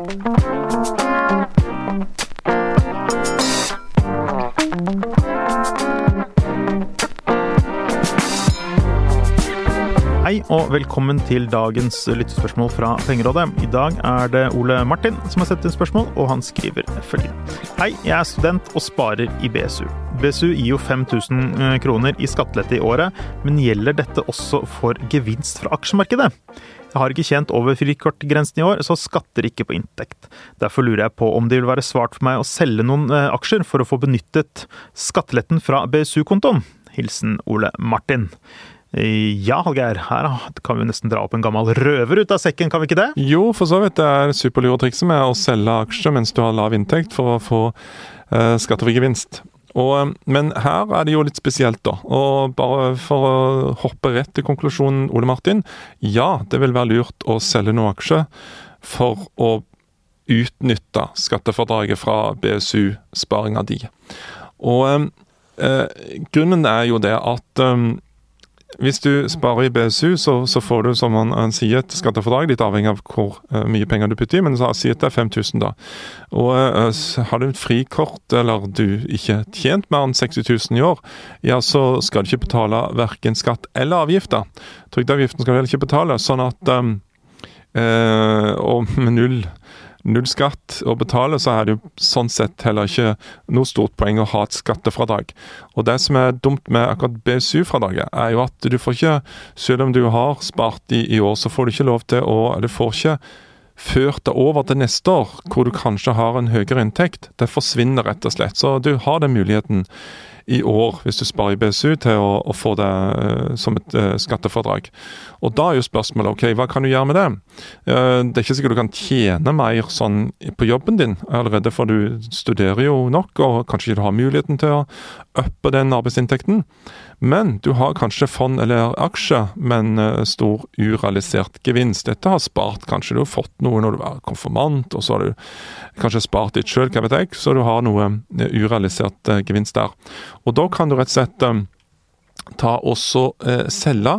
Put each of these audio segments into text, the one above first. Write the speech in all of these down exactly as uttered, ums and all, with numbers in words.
Hei og velkommen til dagens lyttespørsmål fra Pengerådet. I dag er det Ole Martin som har sett inn spørsmål, og han skriver følgende. Hei, jeg er student og sparer i B S U. B S U gir jo fem tusen kroner i skattelette i året, men gjelder dette også for gevinst fra aksjemarkedet? Jeg har ikke tjent over frikortgrensen i år, så skatter ikke på inntekt. Derfor lurer jeg på om det vil være svart for meg å selge noen aksjer for å få benyttet skatteletten fra B S U-kontoen. Hilsen Ole Martin. Ja, Hallgeir, her kan vi nesten dra opp en gammel røver ut av sekken, kan vi ikke det? Jo, for så vidt. Det er superlure trikset med å selge aksjer mens du har lav inntekt for å få uh, skattefri gevinst. Og, men her er det jo litt spesielt da, og bare for å hoppe rett til konklusjonen, Ole Martin, ja, det vil være lurt å selge noen aksjer for å utnytte skattefradraget fra B S U-sparinga di. Og uh, grunnen er jo det at um, hvis du sparer i B S U, så, så får du, som han, han sier, et skattefordrag, litt avhengig av hvor uh, mye penger du putter i, men så sier det er fem tusen da. Og uh, har du et frikort, eller du ikke tjent mer enn seksti tusen i år, ja, så skal du ikke betale hverken skatt eller avgifter. Trygdeavgiften skal du heller ikke betale, sånn at um, uh, og med null null skatt å betale, så er det jo sånn sett heller ikke noe stort poeng å ha et skattefradrag. Og det som er dumt med akkurat B S U-fradraget, er jo at du får ikke, selv om du har spart i, i år, så får du ikke lov til å, du får ikke ført det over til neste år, hvor du kanskje har en høyere inntekt. Det forsvinner rett og slett. Så du har den muligheten i år, hvis du sparer i B S U, til å, å få det uh, som et uh, skattefradrag. Og da er jo spørsmålet, ok, hva kan du gjøre med det? Uh, det er ikke sikkert du kan tjene mer sånn på jobben din, allerede for du studerer jo nok, og kanskje ikke du har muligheten til å øppe den arbeidsinntekten. Men du har kanskje fond eller aksje, men uh, stor urealisert gevinst. Dette har spart, kanskje du har fått noe når du var konfirmant, og så har du kanskje spart ditt selv, hva vet jeg, så du har noe uh, urealisert uh, gevinst der. Og da kan du rett og slett um, ta også uh, selge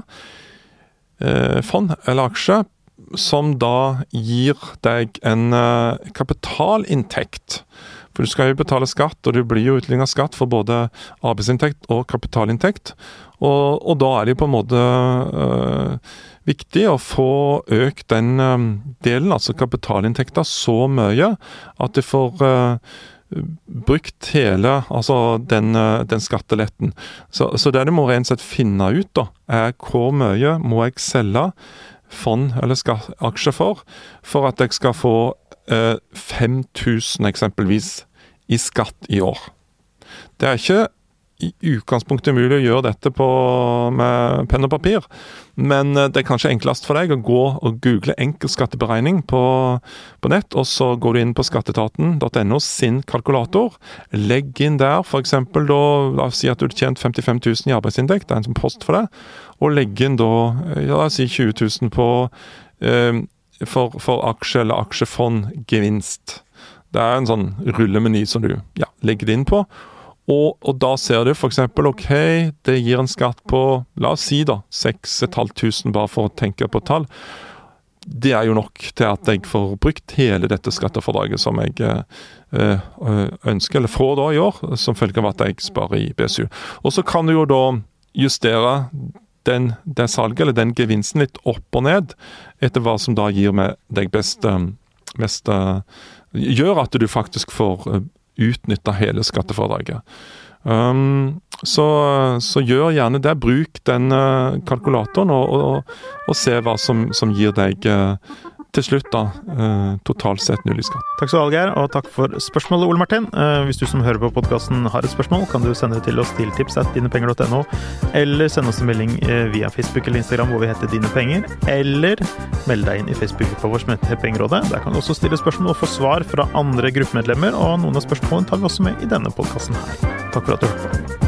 uh, fond eller aksje som da gir deg en uh, kapitalinntekt. For du skal jo betale skatt, og du blir jo utlignet skatt for både arbeidsinntekt og kapitalinntekt. Og, og da er det jo på en måte uh, viktig å få økt den um, delen, altså kapitalinntekter, så mye at det får uh, brukt hele, altså den, den skatteletten. Så, så det du må rent sett finne ut da, er hvor mye må jeg selge fond eller skatt, aksjer for, for at jeg skal få eh, fem tusen eksempelvis i skatt i år. Det er ikke i utgangspunktet mulig å gjøre dette på, med penn og papir, men det er kanskje enklest for deg å gå og google enkeltskatteberegning på, på nett, og så går du inn på skatteetaten punktum no sin kalkulator, legg inn der for eksempel da, la oss si at du har tjent femtifem tusen i arbeidsinntekt, det er en som post for det, og legg inn da, ja, la oss si tjue tusen på eh, for, for aksje eller aksjefondgevinst. Det er en sånn rullemeny som du ja, legger det inn på, Og, og da ser du for eksempel, ok, det gir en skatt på, la oss si da, seks tusen fem hundre bare for å tenke på tall. Det er jo nok til at jeg får brukt hele dette skattefordraget som jeg øh, ønsker, eller får da i år, som følge av at jeg sparer i B S U. Og så kan du jo da justere den, det salget, eller den gevinsten litt opp og ned, etter hva som da gir meg deg best, mest, gjør at du faktisk får utnytte hele skattefordraget. Um, så, så gjør gjerne det, bruk den uh, kalkulatoren og, og, og se hva som, som gir deg uh, til slutt da, uh, totalt sett null i skatt. Takk skal du ha, Hallgeir, og takk for spørsmålet, Ole Martin. Uh, hvis du som hører på podcasten har et spørsmål, kan du sende det til oss til tips at dinepenger punktum no, eller sende oss en melding uh, via Facebook eller Instagram hvor vi heter Dine Penger, eller meld deg inn i Facebook-gruppa vår som heter Pengerådet. Der kan du også stille spørsmål og få svar fra andre gruppemedlemmer, og noen av spørsmålene tar vi også med i denne podcasten her. Takk for at du hørte på.